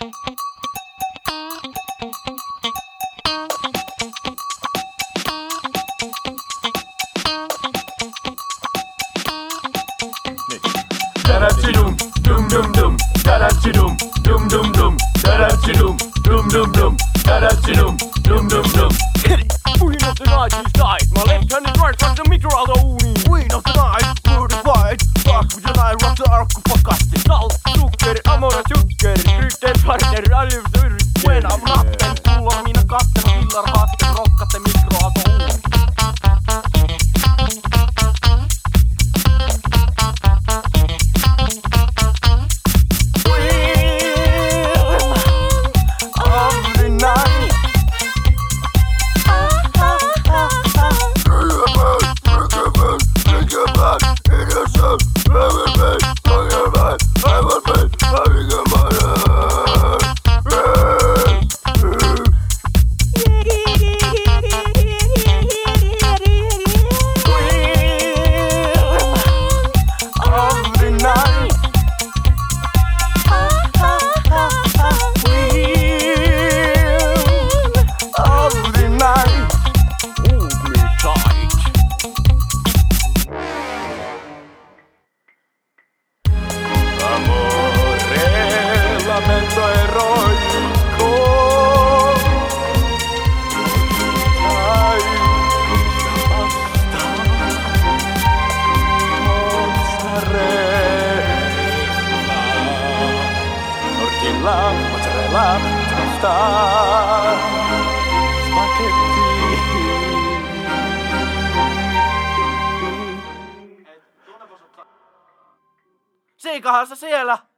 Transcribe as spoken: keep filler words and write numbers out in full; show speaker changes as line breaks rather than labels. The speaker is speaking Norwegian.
Da-da-chi-dum, dum-dum-dum, da-da-chi-dum, dum-dum-dum, da-da-chi-dum, dum-dum-dum, da-da-chi-dum, dum-dum-dum.
Queen of the night is died. My left hand is right from the middle of the uni. Queen of the night, purified. Rock with the night, rock the arkupakasti. Salt, sukkeri, amora, sukkeri. Krytten, partner, aljuvyri. When I'm natten, tullar minä katten, pillar, hatten, rokkatte, mikroaalto, uuni. Lamento heroico. Ai, basta. Mozzarella. Tortilla, mozzarella, tosta. Spaghetti. Seikahan sä siellä?